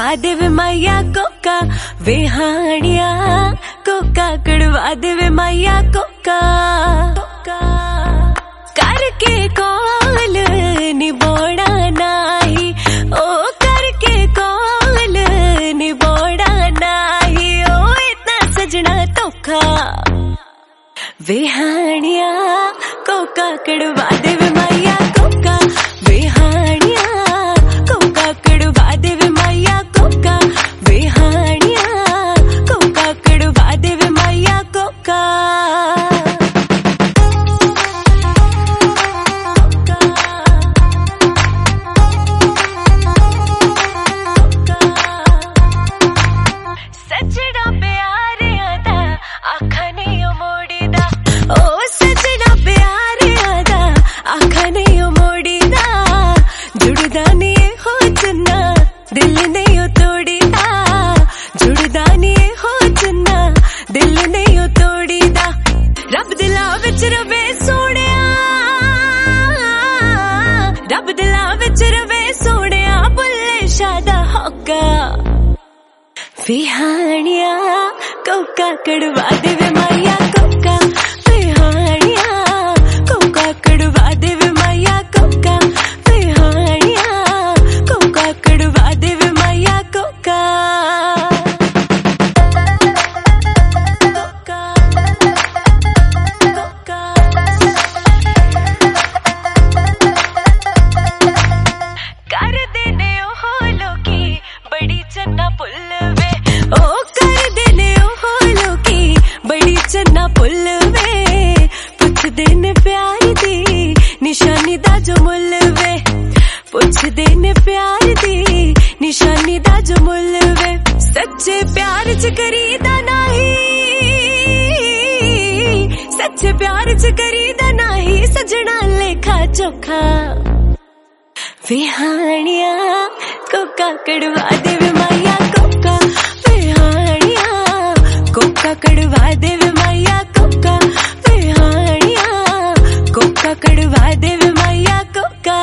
कड़वा देवे मैया कोका वेहानिया कोका कड़वा देवे मैया कोका करके कॉल निबोड़ा नाही ओ करके कॉल निबोड़ा नाही ओ इतना सजना तोखा वेहानिया कोका कड़वा देवे मैया कोका वेहानिया कोका कड़वा देवे मैया कोका वेहानिया कोका कड़वा देवे मैया कोका सजना प्यारे आदा आखने मोड़ी दा ओ सजना प्यारे आदा आखने मोड़ी दा जुड़दा ने हो चन्ना दिल ने तोड़ी दा जुड़दा ने हो चन्ना दिल ने तोड़ी दा रब दिला विच रवे सोहणिया रब दिला विच रवे सोहणिया बुल्ले शाह दा होका वेहानिया कोका कड़वा देवे मैया कोका वेहानिया कोका कड़वा देवे मैया कोका वेहानिया कोका कड़वा देवे मैया कोका कर देने ओ लोकी बड़ी चन्ना पुल वे ओ कर देने ओ लोकी बड़ी चन्ना पुल वे पुछ देने प्यार दी निशानी दा जो मुल वे पुछ देने प्यार दी निशानी दा जो मुल वे सच्चे प्यार च करीदा नाही सच्चे प्यार च करीदा नाही सजना लेखा चोखा वेहानिया कोका कड़वा देवे मैया कोका वेहानिया कोका कड़वा देवे मैया कोका वेहानिया कोका कड़वा देवे मैया कोका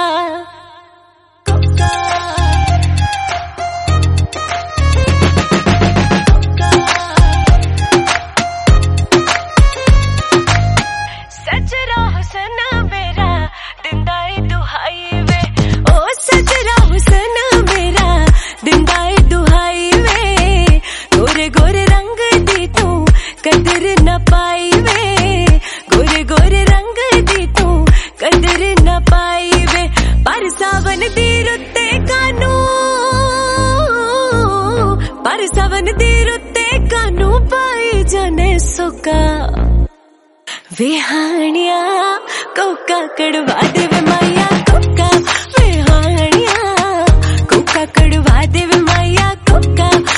सजरा हुसन मेरा दिंदाई दुहाई वे ओ सजरा हुसन मेरा दिंदाई दुहाई वे गोरे गोरे रंग दी तू कदर न पाई वे गोरे गोरे रंग दी तू कदर न पाई वे पर सावन दी रुत्ते कानू पर सावन दी रुत्ते कानू पाई जने सुका वेहानिया कोका कड़वा देवे मैया कोका वेहानिया कोका कड़वा देवे मैया कोका